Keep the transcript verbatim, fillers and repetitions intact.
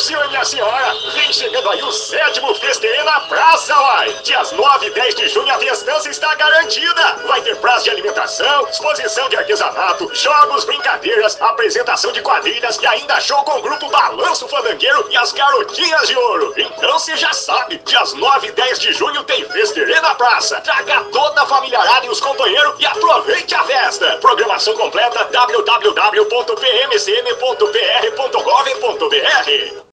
senhor e minha senhora, vem chegando aí o sétimo Festerê na praça, uai. Dias nove e dez de junho a festança está garantida. Vai ter praça de alimentação, exposição de artesanato, jogos, brincadeiras, apresentação de quadrilhas e ainda show com o grupo Balanço Fandangueiro e as Garotinhas de Ouro. Então você já sabe, dias nove e dez de junho tem Festerê na praça. Traga toda a familiarada e os companheiros e aproveite a festa. Programação completa w w w ponto p m c n ponto p r ponto gov ponto b r.